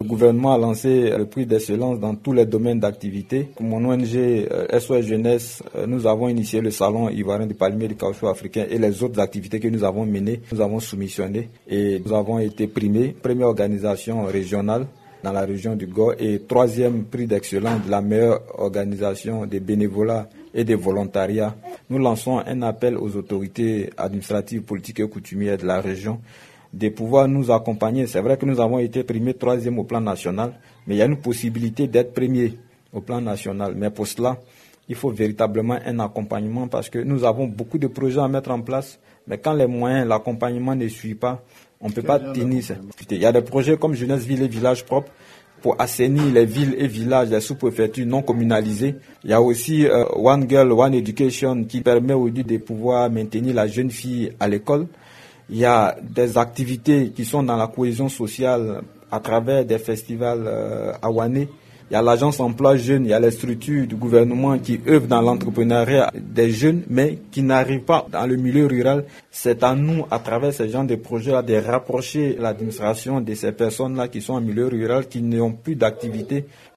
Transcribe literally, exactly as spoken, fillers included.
Le gouvernement a lancé le prix d'excellence dans tous les domaines d'activité. Pour mon O N G S O S Jeunesse, nous avons initié le salon ivoirien du palmier du caoutchouc africain et les autres activités que nous avons menées, nous avons soumissionné et nous avons été primés. Première organisation régionale dans la région du Gor et troisième prix d'excellence de la meilleure organisation des bénévolats et des volontariats. Nous lançons un appel aux autorités administratives, politiques et coutumières de la région de pouvoir nous accompagner. C'est vrai que nous avons été primés troisième au plan national, mais il y a une possibilité d'être premier au plan national. Mais pour cela, il faut véritablement un accompagnement parce que nous avons beaucoup de projets à mettre en place, mais quand les moyens, l'accompagnement ne suit pas, on ne peut pas tenir ça. Il y a des projets comme Jeunesse, Ville et Village propres pour assainir les villes et villages, les sous-préfectures non communalisées. Il y a aussi euh, One Girl, One Education qui permet aujourd'hui de pouvoir maintenir la jeune fille à l'école. Il y a des activités qui sont dans la cohésion sociale à travers des festivals euh, awanais. Il y a l'agence emploi jeune, il y a les structures du gouvernement qui œuvrent dans l'entrepreneuriat des jeunes, mais qui n'arrivent pas dans le milieu rural. C'est à nous, à travers ce genre de projets-là, de rapprocher l'administration de ces personnes-là qui sont en milieu rural, qui n'ont plus d'activité.